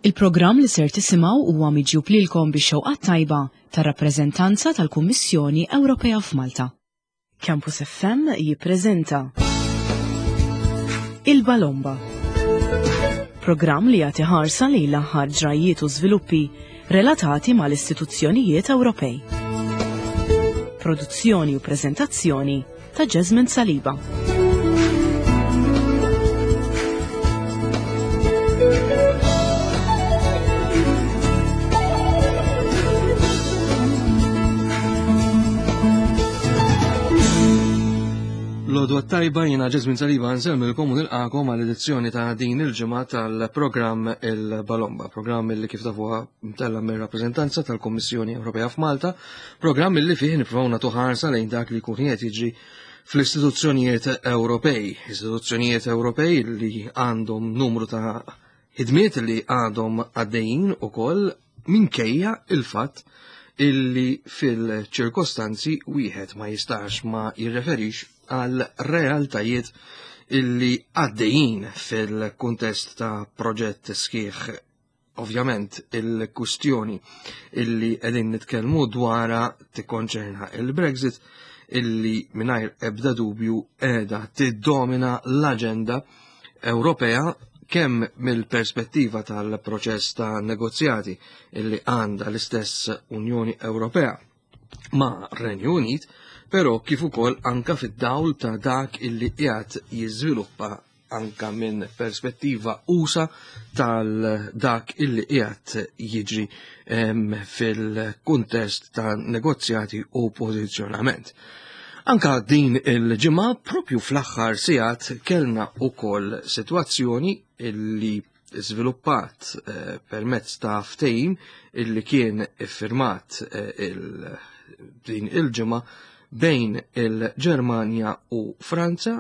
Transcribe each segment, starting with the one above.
Il-programm li ser tisimgħu huwa miġjub lilkom bix-xewqa tajba tar-rappreżentanza tal-Kummissjoni Ewropea f'Malta. Campus FM jippreżenta Il-Balomba. Programm li jagħti ħarsa lejn l-aħħar ġrajiet u żviluppi relatati mal-istituzzjonijiet Ewropej. Produzzjoni u preżentazzjoni ta' Jasmine Saliba. L-għodwa tajba jina Jasmine Saliba nselmilkom u nilqakom għal-edizzjoni ta' din il-ġimgħa tal-programm Il-Balomba, programm li kif tafuha mtella mir-rappreżentanza tal-Kommissjoni Ewropea f'Malta, programm li fih nippruvaw nagħtu ħarsa lejn dak li jkun qed jiġri fl-istituzzjonijiet Ewropej. Istituzzjonijiet Ewropej li għandhom numru ta' ħidmiet li għadhom għaddejjin ukoll minkejja il-fatt illi fil-ċirkostanzi wieħed ma jistax ma jirreferix għal realtajiet illi għaddejjin fil-kuntest ta' proġett sħiħ. Ovvjament il-kustjoni illi qegħdin nitkellmu dwarha tikkonċerna il-Brexit illi mingħajr ebda dubju qiegħda tiddomina l-aġenda Ewropea kemm mill-perspettiva tal-proċess ta' negozjati illi għandha l-istess Unjoni Ewropea ma' Renju Unit, però kif ukoll anka fid-dawl ta' dak illi qiegħed jiżviluppa anka minn perspettiva usa tal-dak illi qiegħed jiġri fil-kuntest ta' negozjati u pożizzjonament. Anka din il-ġimgħa propju fl-aħħar sigħat kellna wkoll sitwazzjoni illi żviluppat permezz ta' ftehim illi kien iffirmat din il-ġimgħa bejn il-Ġermanja u Franza,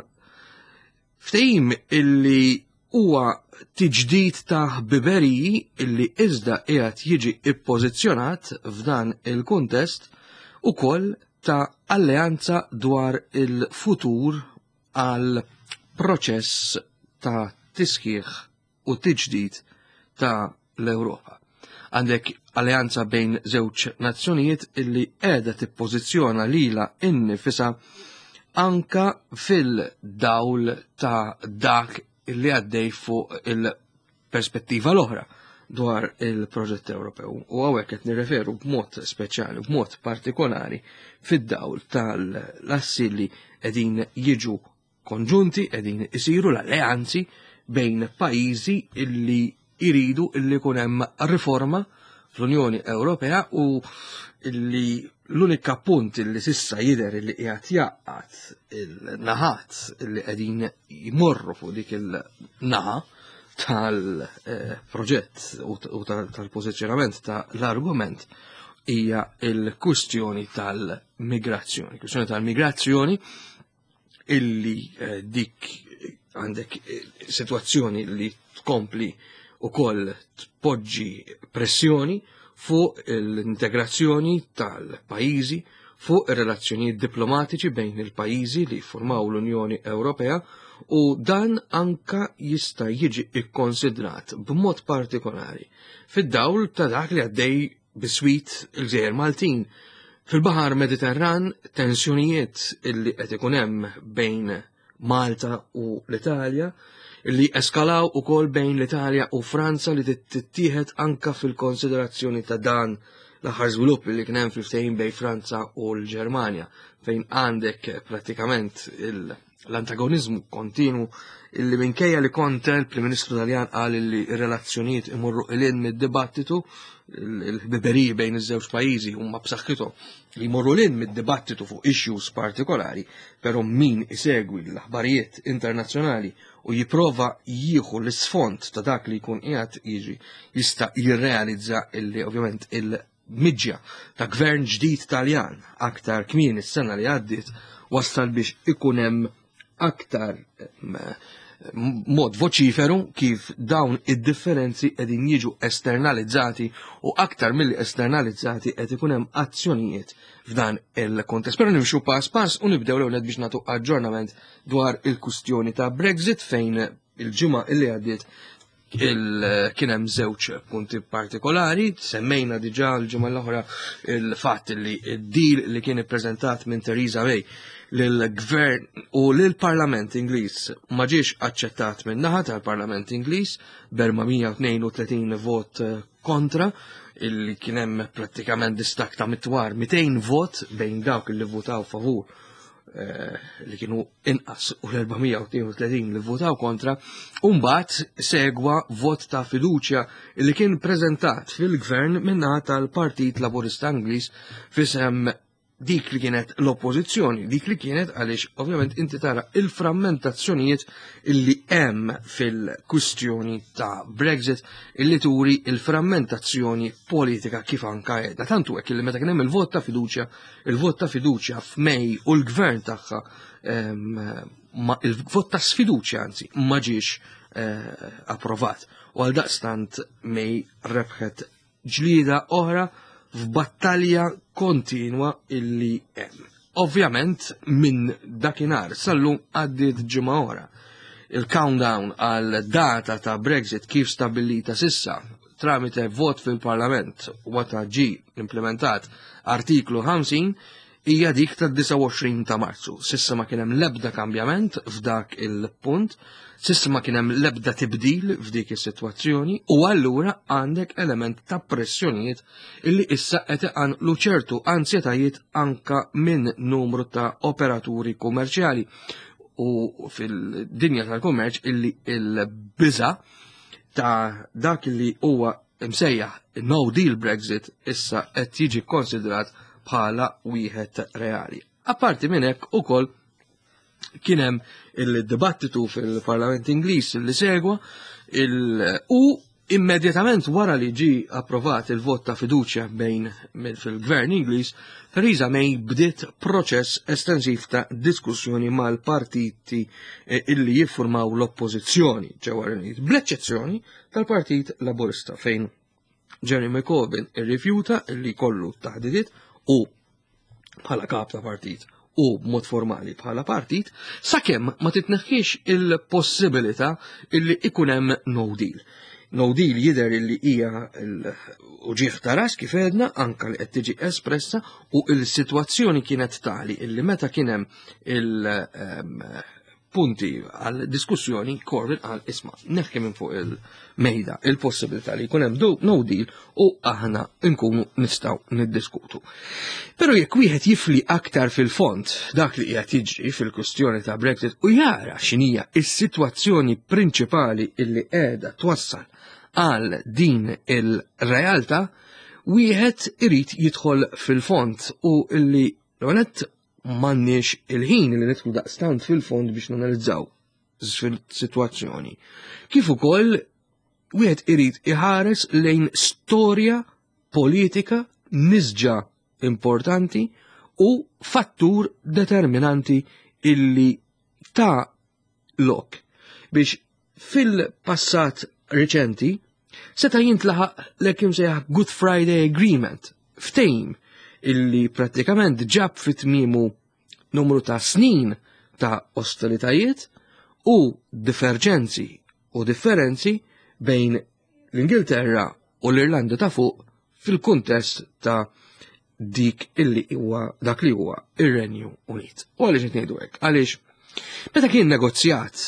ftehim illi huwa tiġdid ta' ħbiberiji illi iżda qiegħed jiġi ippożizzjonat f'dan il-kuntest ukoll ta' alleanza dwar il-futur għal proċess ta' tisħiħ u tiġdid ta' l-Ewropa. Għandek alleanza bejn żewġ nazzjonijiet illi qiegħda tippożizzjona lilha innifisha anka fil-dawl ta' dak illi għaddej fuq il-perspettiva l-oħra dwar il-proġett Ewropew. U hawnhekk qed nirreferu b'mod speċjali, b'mod partikolari fid-dawl tal-assi li qegħdin jiġu konġunti, qegħdin isiru l-alleanzi bejn pajjiżi illi jridu illi jkun hemm riforma fl-Unjoni Ewropea u illi l-unika punt illi sissa jidher illi qiegħed jaqqat il-naħat illi qegħdin jmorru fuq dik il-naħa tal-proġett u tal-pożizzjonament tal-argument hija l-kwistjoni tal-migrazzjoni. Kwistjoni tal-migrazzjoni illi dik għandek sitwazzjoni li tkompli ukoll tpoġġi pressjoni fuq l-integrazzjoni tal-pajjiżi, fuq ir-relazzjonijiet diplomatiċi bejn il-pajjiżi li formaw l-Unjoni Ewropea u dan anka jista' jiġi ikkonsidrat b'mod partikolari fid-dawl ta' dak li għaddej biswit il-Gżejjer Maltin. Fil-Baħar Mediterran tensjonijiet illi qed ikun hemm bejn Malta u l-Italja, illi eskalaw ukoll bejn l-Italja u Franza li tittieħed anka fil-konsiderazzjoni ta' dan l-aħħar żvilupp li kien hemm fil-ftehim bejn Franza u l-Ġermanja, fejn għandek prattikament l-antagonizmu kontinu illi minkejja li kontra il-Prim Ministru Taljan qal li r-relazzjonijiet imorru ilin mid-dibattitu, il-ħbiberiji bejn iż-żewġ pajjiżi huma b'saħħithom li jmorru lin mid-dibattitu fuq issues partikolari, però min isegwi l-aħbarijiet internazzjonali u jipprova jieħu l-isfond ta' dak li jkun qiegħed jiġi jista' jirrealizza illi ovvjament il-miġja ta' gvern ġdid Taljan aktar kmieni s-sena li għaddiet wassal biex ikun hemm aktar mod voċiferu kif dawn id-differenzi qegħdin jiġu esternalizzati u aktar milli esternalizzati qed ikun hemm azzjonijiet f'dan il-kontest. Però nimxu pass pass u nibdew l-ewwel biex nagħtu aġġornament dwar il-kwistjoni ta' Brexit fejn il-ġimgħa illi għaddiet kien hemm żewġ punti partikolari, semmejna diġà l-ġimgħa l-oħra il-fatt li d-deal li kien ippreżentat minn Theresa May lill-Gvern u lill-Parlament Ingliż ma ġiex aċċettat minn naħa tal-Parlament Ingliż b'432 vot kontra, illi kien hemm prattikament distak ta' mitwar 200 vot bejn dawk li votaw favur li kienu inqas u l-432 li votaw kontra, u mbagħad segwa vot ta' fiduċja li kien preżentat fil-gvern minnaħa tal-Partit Laburista Ingliż fisem dik li kienet l-oppożizzjoni, dik li kienet għaliex ovvjament inti tara il-frammentazzjonijiet illi hemm fil-kwistjoni ta' Brexit illi turi il-frammentazzjoni politika kif anka għedna. Tantu hekk illi meta kien hemm il-vot ta' fiduċja f'Mej u l-gvern tagħha il-vot ta' sfiduċja anzi ma ġiex approvat. U għal daqstant May rebħet ġlieda oħra f'battalja kontinwa illi hemm. Ovvjament minn dakinhar sallum għaddiet ġimgħa oħra. Il-countdown għal data ta' Brexit kif stabilita sissa tramite vot fil-Parlament wata ġi implementat artiklu 50 hija dik ta' 29 ta' Marzu. Sissa ma kien hemm l-ebda kambjament f'dak il-punt, sissa ma kien hemm l-ebda tibdil f'dik is-sitwazzjoni u allura għandek element ta' pressjonijiet illi issa qed iqanqlu ċertu ansjetajiet anka minn numru ta' operaturi kummerċjali u fil-dinja tal-kummerċ illi il-biża' ta' dak li huwa msejjaħ no deal Brexit issa qed jiġi konsidrat bħala wieħed reali. Apparti minn hekk ukoll kien hemm il-dibattitu fil-Parlament Ingliż li segwa u immedjatament wara li ġi approvat il-vot ta' fiduċja bejn fil-Gvern Ingliż, Theresa May bdiet proċess estensiv ta' diskussjoni mal-partiti illi jiffurmaw l-oppożizzjoni ġewwa bl-eċċezzjoni tal-Partit Laburista fejn Jeremy Corbyn irrifjuta illi kollu taħdidiet u bħala kap ta' partit u mod formali bħala partit, sakemm ma titneħħiex il-possibilità illi ikun hemm no deal. No deal jidher illi hija uġieħ ta' ras kif edna anke li qed tiġi espressa u l-sitwazzjoni kienet tali illi meta kien hemm punti għal diskussjoni Corbyn qal isma' neħki minn fuq il-mejda il-possibilità li jkun hemm no deal u aħna nkunu nistgħu niddiskutu. Però jekk wieħed jifli aktar fil-fond dak li qiegħed jiġri fil-kwistjoni ta' Brexit u jara x'inhija s-sitwazzjoni prinċipali illi qiegħda twassal għal din il-realtà, wieħed irid jidħol fil-fond u illi l-għanet m'għandniex il-ħin li nidħlu daqstant fil-fond biex nanalizzaw fil-sitwazzjoni. Kif ukoll wieħed irid iħares lejn storja politika nisġa importanti u fattur determinanti illi ta' lok biex fil-passat reċenti seta' jintlaħaq l-ekim sejħ Good Friday Agreement ftehim illi prattikament ġab fit-tmiemu numru ta' snin ta' ostilitajiet u diverġenzi u differenzi bejn l-Ingilterra u l-Irlanda ta' fuq fil-kuntest ta' dik illi huwa dak li huwa ir-Renju Unit. U għaliex qed ngħidu hekk? Għaliex meta kien negozjat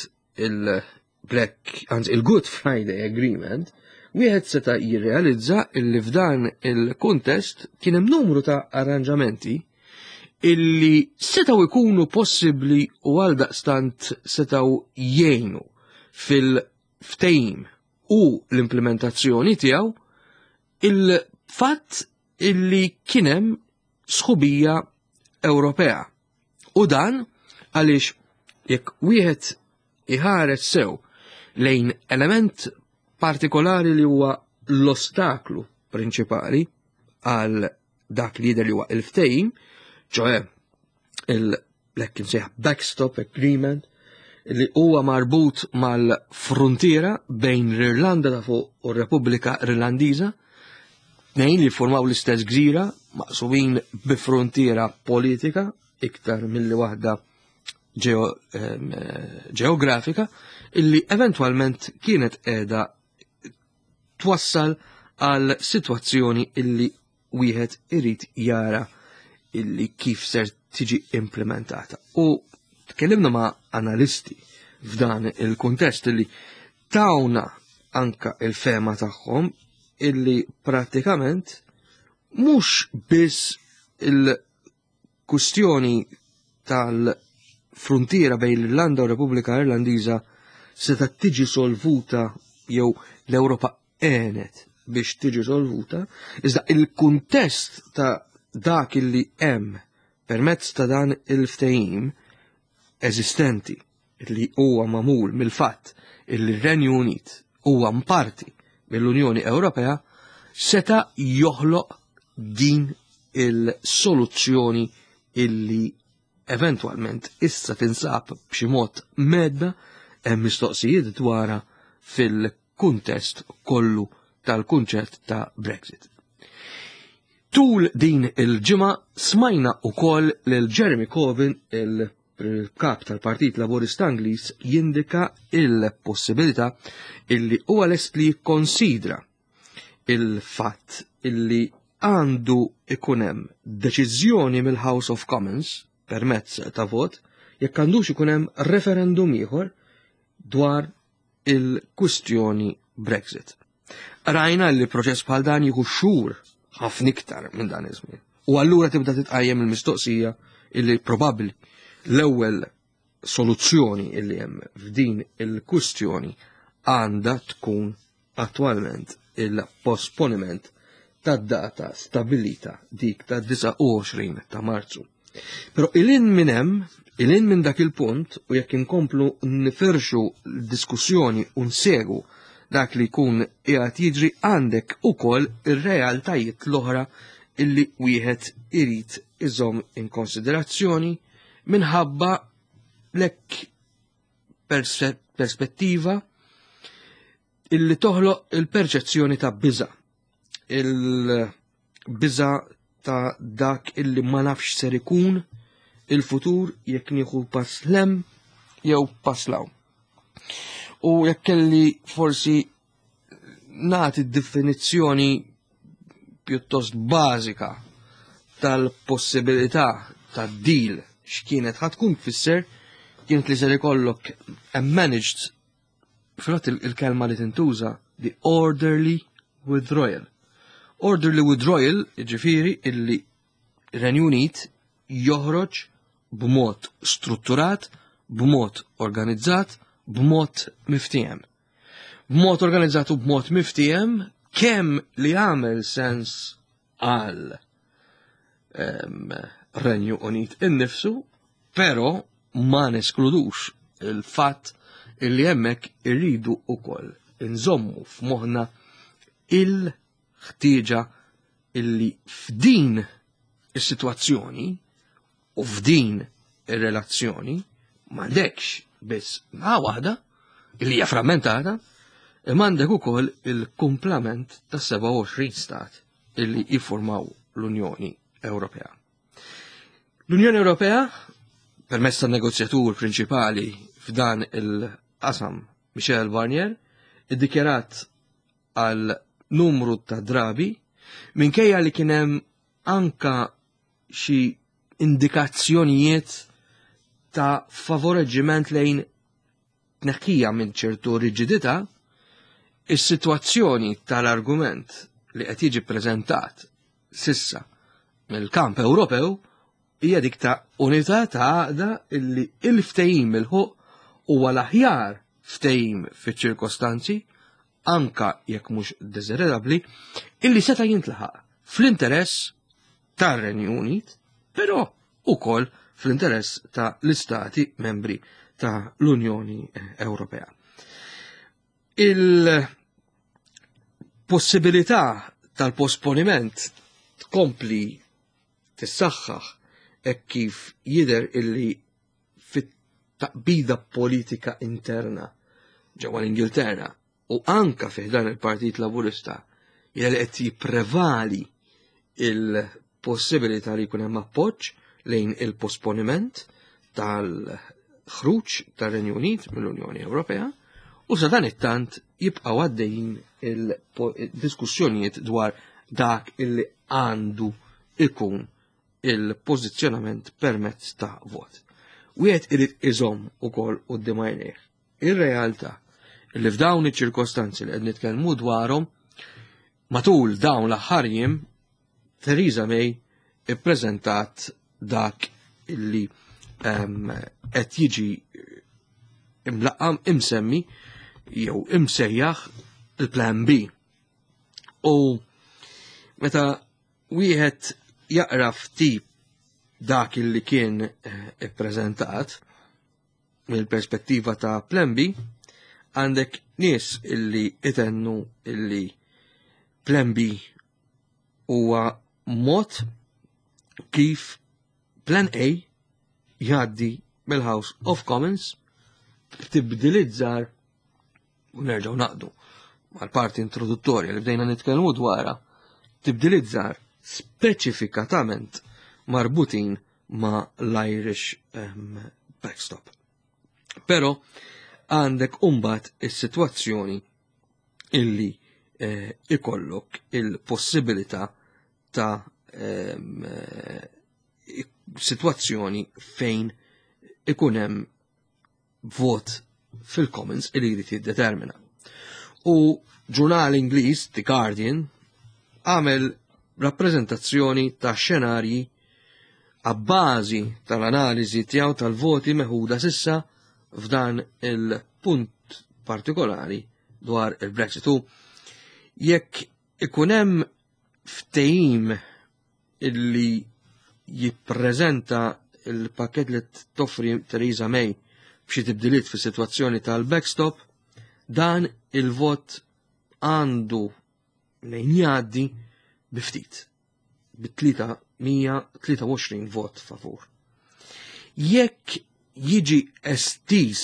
il-Good Friday Agreement, wieħed seta' jirrealizza illi f'dan il-kuntest kien hemm numru ta' arranġamenti illi setgħu jkunu possibbli u għal daqstant setgħu jgħinu fil-ftehim u l-implementazzjoni tiegħu il-fatt illi kien hemm sħubija Ewropea. U dan għaliex jekk wieħed iħares sew lejn element partikolari li huwa l-ostaklu prinċipali għal dak li jidher li huwa il-ftehim, ċoħe l-ekkim seħ backstop agreement li huwa marbut mal-frontiera bejn l-Irlanda ta' fuq u r-Repubblika Irlandiża, tnejn li formaw l-istess gżira maqsumin bi frontiera politika iktar milli waħda ġeografika illi eventwalment kienet qiegħda twassal għal sitwazzjoni illi wieħed irid jara illi kif ser tiġi implementata. U tkellimna ma' analisti f'dan il-kuntest illi tawna anka il-fema tagħhom illi pratikament mhux biss il-kustjoni tal-frontiera bejn l-Irlanda u Repubblika Irlandiża seta tiġi solvuta jew l-Ewropa għenet biex tiġi solvuta, iżda il-kuntest ta' dak illi hemm permezz ta' dan il-ftehim eżistenti li huwa magħmul mill-fatt illi r-Renju Unit huwa mparti mill-Unjoni Ewropea seta joħloq din il-soluzzjoni illi eventwalment issa tinsab b'xi mod medda hemm mistoqsijiet dwarha fil-kuntest kollu tal-kunċett ta' Brexit. Tul din il-ġimgħa smajna wkoll lil Jeremy Corbyn, il-kap tal-Partit Laburista Ingliż, jindika il-possibilità illi huwa lest li jikkonsidra il-fatt illi għandu ikun hemm deċiżjoni mill-House of Commons permezz ta' vot jekk għandux ikun hemm referendum ieħor dwar il-kwistjoni Brexit. Rajna li proċess bħal dan jieħu xhur ħafna iktar minn dan iż-żmien. U allura tibda titqajjem il-mistoqsija illi probabbli l-ewwel soluzzjoni illi hemm f'din il-kwistjoni għandha tkun attwalment il-posponiment tad-data stabilita dik ta' 29 ta' Marzu. Però il-in minn dak il-punt u jekk inkomplu nifirxu l-diskussjoni u nsegu dak li jkun qiegħed jiġri għandek ukoll ir-realtajiet l-oħra illi wieħed irid iżomm in konsiderazzjoni minħabba lek perspettiva illi toħloq il-perċezzjoni ta' biża'. Il-biża' ta' dak illi ma nafx ser ikun il-futur jekk nieħu pass lem jew pass law. U jekk kelli forsi nagħti definizzjoni pjuttost bażika tal-possibilità tad-deal x'kienet ħatkun tfisser kienet li ser ikollok a managed fil-fatt il-kelma li tintuża the orderly withdrawal. Orderly withdrawal jiġifieri illi r-Renju Unit joħroġ b'mod strutturat, b'mod organizzat, b'mod miftiem. B'mod organizzat u b'mod miftiem kemm li għamel sens għal Renju Unit innifsu, però ma neskludux il-fatt illi hemmhekk irridu wkoll inżommu f'moħħna il-ħtieġa illi f'din is-sitwazzjoni u f'din ir-relazzjoni m'għandekx biss naħa waħda illi hija frammentata, imma għandek ukoll il-kumplament ta' 27 stat illi jiffurmaw l-Unjoni Ewropea. L-Unjoni Ewropea, permezz tan-negozjatur prinċipali f'dan il-qasam Michel Barnier, iddikjarat għal numru ta' drabi minkejja li kien hemm anka xi indikazzjonijiet ta' favoreġġiment lejn tneħħija minn ċertu riġidità, is-sitwazzjoni tal-argument li qed jiġi ppreżentat sissa mill-kamp Ewropew hija dik ta' unità ta' għaqda illi il-ftehim il-ħuq huwa l-aħjar ftehim fiċ-ċirkostanzi anka jekk mhux desiderabbli illi seta' jintlaħaq fl-interess tar-Renju Unit, però ukoll fl-interess ta' l-istati membri ta' l-Unjoni Ewropea. Il-possibilità tal-posponiment tkompli tissaħħaħ hekk kif jidher illi fit-taqbida politika interna ġewwa l-Ingilterra u anka fih dan il-Partit Laburista jidher qed jipprevali il-possibilità li jkun hemm appoġġ lejn il-posponiment tal-ħruġ tar-Renju Unit mill-Unjoni Ewropea U sa dan it-tant jibqgħu għaddejjin il-diskussjonijiet dwar dak illi għandu ikun il-pożizzjonament permezz ta' vot. Wieħed irid iżomm ukoll quddiem għajnejh. Ir-realtà illi f'dawn iċ-ċirkostanzi li qed nitkellmu dwarhom matul dawn l-aħħar jiem Theresa May ippreżentat dak illi qed jiġi imlaqqam imsemmi jew imsejjaħ il-Plan B. U meta wieħed jaqra ftit dak illi kien ippreżentat mill-perspettiva ta' Plan B, għandek nies illi itennu illi Plan B huwa mod kif Plan A jgħaddi mill-House of Commons tibdilizzar u nerġgħu naqdu mal-parti introduttorja li bdejna nitkellmu dwarha tibdilizzar speċifikatament marbutin ma l-Irish backstop. Però għandek umbat is-sitwazzjoni illi ikollok il-possibilità ta' sitwazzjoni fejn ikun hemm vot fil-Commons li jrid jiddetermina. U ġurnal Ingliż, The Guardian, għamel rappreżentazzjoni ta' xenarji għabbażi tal-analiżi tiegħu tal-voti meħuda sissa f'dan il-punt partikolari dwar il-Brexit. U jekk ikun hemm ftehim illi jippreżenta il-pakket li toffri Theresa May b'xi tibdiliet fis-sitwazzjoni tal-backstop, dan il-vot għandu lejn jgħaddi biftit, b-323 vot favur. Jekk jiġi estis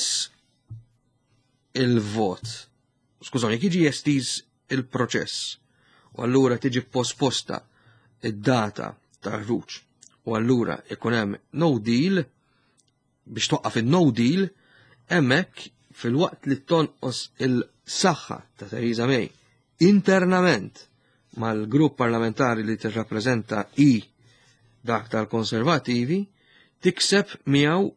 il-vot, skużani, jekk jiġi estis il-proċess, u allura tiġi posposta id-data tar-ħruġ, u allura ikun hemm no deal, biex toqqaf il-no deal, hemmhekk fil-waqt li tonqos il-saħħa ta' Theresa May internament mal-grupp parlamentari li tirrappreżenta dak tal-Konservativi tikseb miegħu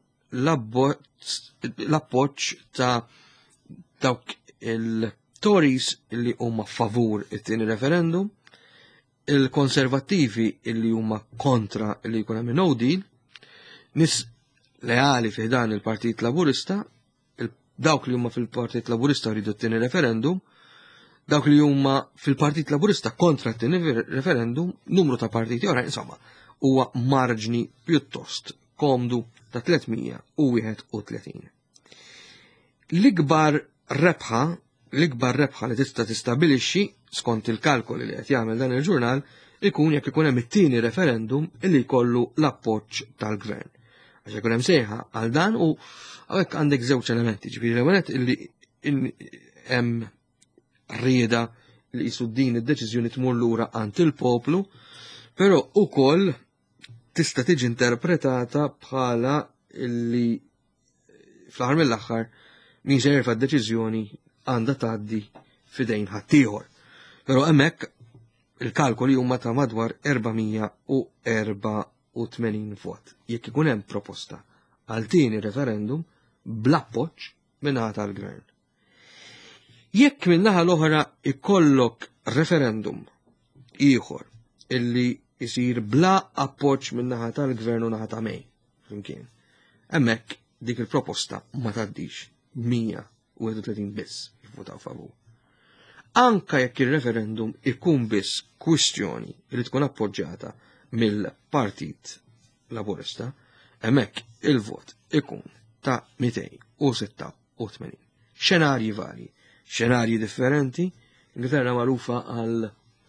l-appoġġ ta' dawk il-Tories illi huma favur it-tieni referendum, il-Konservattivi illi huma kontra illi jkun hemm no deal, nis leali fi dan il-Partit Laburista, dawk li huma fil-Partit Laburista rridu t-tieni referendum, dawk li huma fil-Partit Laburista kontra t-tieni referendum, numru ta' partiti oħra, insomma, huwa marġni pjuttost komdu ta' 331. L-ikbar rebħa li tista' tistabilixxi skont il-kalkoli li qed jagħmel dan il-ġurnal ikun jekk ikun hemm it-tieni referendum illi jkollu l-appoġġ tal-gvern. Għax ikun hemm sejħa għal dan u hawnhekk għandek żewġ elementi, ġifieri l-ewwel illi hemm rieda li qisu din id-deċiżjoni tmur lura għand il-poplu, però ukoll tista' tiġi interpretata bħala illi fl-aħħar mill-aħħar min se jerfa' d-deċiżjoni għandha tgħaddi f'idejn ħaddieħor. Però hemmhekk il-kalkoli huma ta' madwar 484 vot. Jekk ikun hemm proposta għal tieni referendum bl-appoġġ min-naħa tal-gvern. Jekk min-naħa l-oħra ikollok referendum ieħor illi jsir bla appoġġ min-naħa tal-gvern u naħa ta' May flimkien. Hemmhekk dik il-proposta ma tgħaddix 131 biss jivvotaw favur. Anka jekk il-referendum ikun biss kwistjoni li tkun appoġġjata mill-Partit Laburista, hemmhekk il-vot ikun ta' 286. Xenarji varji, xenarji differenti, Ingilterra magħrufa għal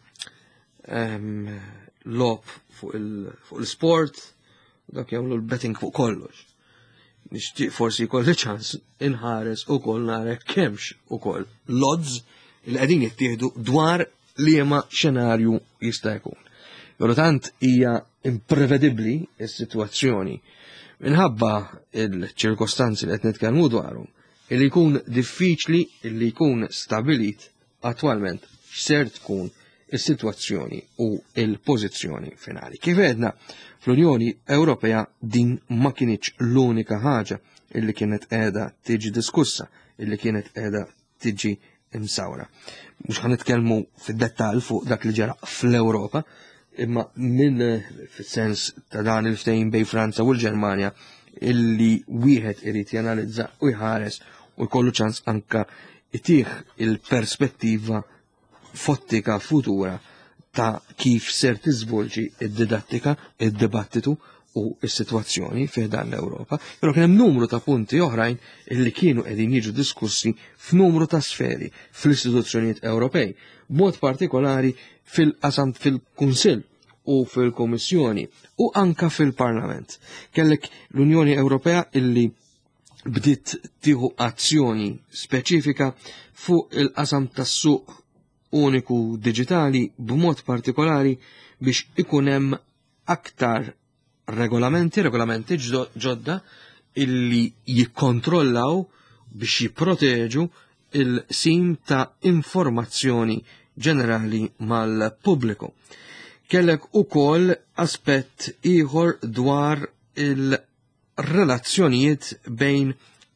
lob fuq il-sport, dak jagħmlu l-betting fuq kollox. Nixtieq forsi jkolli ċans inħares ukoll nara kemmx ukoll l-odds li qegħdin jittieħdu dwar liema xenarju jista' jkun. Però tant hija imprevedibbli s-sitwazzjoni minħabba il-ċirkostanzi li qed nitkellmu dwarhom, illi jkun diffiċli illi jkun stabilit attwalment x'ser tkun is-sitwazzjoni u il-pożizzjoni finali. Kif għedna fl-Unjoni Ewropea din ma kienx l-unika ħaġa illi kienet qiegħda tiġi diskussa, illi kienet qiegħda tiġi imsawra. Mhux ħanitkellmu fid-dettall fuq dak li ġara fl-Ewropa, imma minn fis-sens ta' dan il-ftehim bejn Franza u l-Ġermanja illi wieħed irid janalizza u jħares u jkollu ċans anka itih il-perspettiva fottika futura ta' kif ser tiżvolġi id-didattika, id-dibattitu u s-sitwazzjoni fi dan l-Ewropa. Però kien hemm numru ta' punti oħrajn illi kienu qegħdin jiġu diskussi f'numru ta' sferi fl-istituzzjonijiet Ewropej, b'mod partikolari fil-qasam fil-Kunsill u fil-Kummissjoni u anka fil-Parlament. Kellek l-Unjoni Ewropea illi bdiet tieħu azzjoni speċifika fuq il-qasam tas-suq uniku digitali b'mod partikolari biex ikun hemm aktar regolamenti ġodda illi jikkontrollaw biex jipproteġu il-sim ta' informazzjoni ġenerali mal-pubbliku. Kellek ukoll aspett ieħor dwar il-relazzjonijiet bejn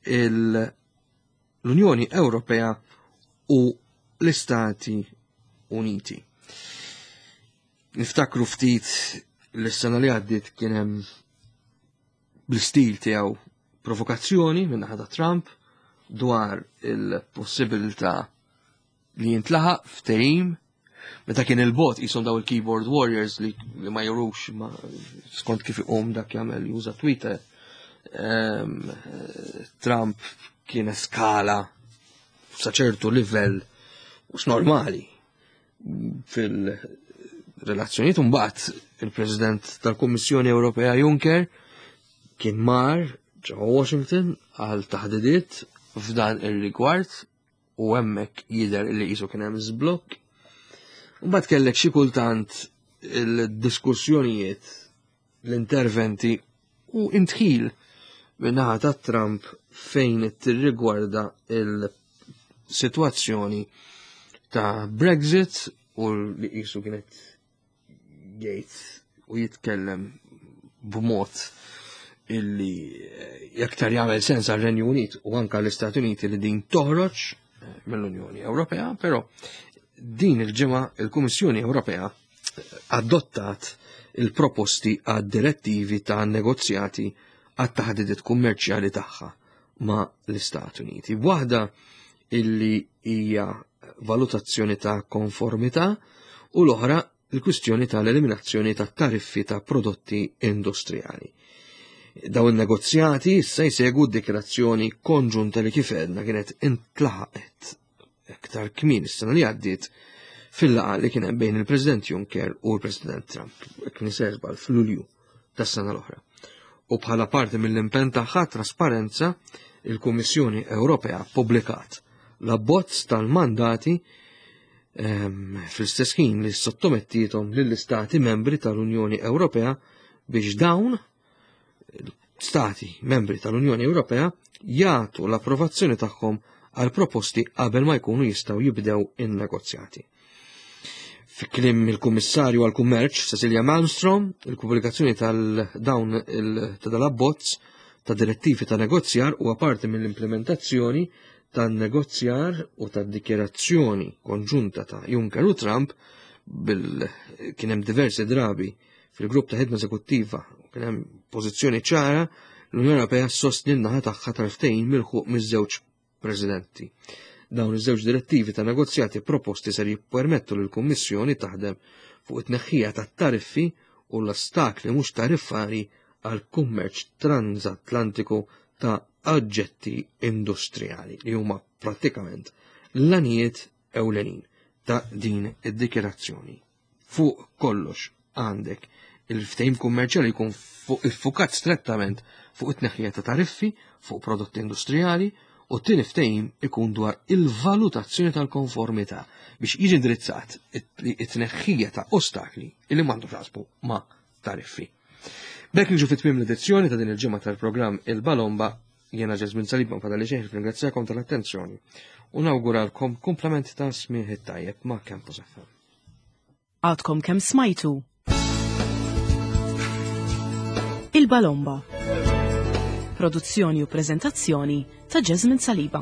l-Unjoni Ewropea u l-Istati Uniti. Niftakru ftit l-sena li għaddit kien hemm bl-istil tiegħu provokazzjoni minn naħa ta' Trump dwar il-possibilità li jintlaħaq ftehim meta kien il-bot jisom daw il-keyboard warriors li ma jorux skont kif iqom dak jagħmel juża Twitter. Trump kien eskala sa ċertu livell mhux normali fil-relazzjonijiet. Mbagħad il-President tal-Kummissjoni Ewropea Juncker kien mar ġewwa Washington għal taħdidiet f'dan ir-rigward u hemmhekk jidher li qisu kien hemm żblokk. Mbagħad kellek xi kultant il-diskussjonijiet, l-interventi u intħil min-naħa ta' Trump fejn tirrigwarda il-sitwazzjoni ta' Brexit u li qisu kienet jgħid u jitkellem b'mod illi jaktar jagħmel sens għar-Renju Unit u anke l-Istati Uniti li din toħroġ mill-Unjoni Ewropea, però din il-ġimgħa il-Kummissjoni Ewropea adottat il-proposti għad-direttivi ta' negozjati għat-taħdidiet kummerċjali tagħha ma' l-Istati Uniti. Waħda illi hija valutazzjoni ta' konformità u l-oħra il-kwistjoni tal-eliminazzjoni ta' tariffi ta' prodotti industrijali. Daw il-negozjati issa jsegwu d-dikjerazzjoni konġunta li kif għedna kienet intlaħaqet iktar kmin is-sena li għaddiet fil-laqgħa li kien hemm bejn il-President Juncker u l-President Trump, kien iserbal fl-Lulju tas-sena l-oħra. U bħala parti mill-impenn tagħha trasparenza, il-Kummissjoni Ewropea ppubblikat l-abbozz tal-mandati fl-istess ħin li sottomettietom lill-Istati membri tal-Unjoni Ewropea biex dawn Stati membri tal-Unjoni Ewropea jagħtu l-approvazzjoni tagħhom għal proposti qabel ma jkunu jistgħu jibdew in-negozjati. Fi kliem il-Kummissarju għall-Kummerċ Cecilia Malmstrom, il-pubblikazzjoni tal-dawn tal-abbozz ta' direttivi ta' negozjar huwa parti mill-implementazzjoni tan-negozjar u tad-dikjerazzjoni konġunta ta' Juncker u Trump kien hemm diversi drabi fil-grupp ta' ħidma eżekuttiva u kien hemm pożizzjoni ċara l-Unjoni Ewropea ssostni n-naħa tagħha tal-ftehim milħuq miż-żewġ presidenti. Dawn iż-żewġ direttivi ta' negozjati proposti ser jippermettu lill-Kummissjoni taħdem fuq it-tneħħija tat-tariffi u l-ostakli mhux tariffari għal kummerċ transatlantiku ta' oġġetti industrijali li huma prattikament l-anijiet ewlenin ta' din id-dikjerazzjoni. Fuq kollox għandek il-ftehim kummerċjali jkun iffukat strettament fuq it-tneħħija ta' tariffi fuq prodotti industrijali u t-tieni ftehim ikun dwar il-valutazzjoni tal-konformità biex jiġi indirizzat it-tneħħija ta' ostakli li m'għandhom x'jaqsmu ma' tariffi. Bekk niġu fit-tmiem l-edizzjoni ta' din il-ġimgħa tal-programm Il-Balomba Jena Ġesmin Saliba fadali xeħ ringrazzjakom tal-attenzjoni u nawguralkom komplement ta' smieħ tajjeb ma' Campus FM. Għadkom kemm smajtu Il-Balomba. Produzzjoni u prezentazzjoni ta' Ġesmin Saliba.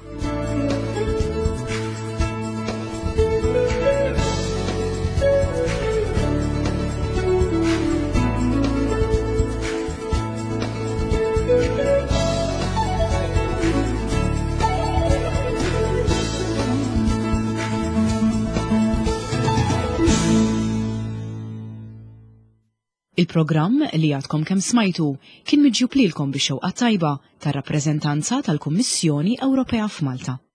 Il-programm li għadkom kemm smajtu kien miġjub lilkom bix-xewqa tajba tar-rappreżentanza tal-Kummissjoni Ewropea f'Malta.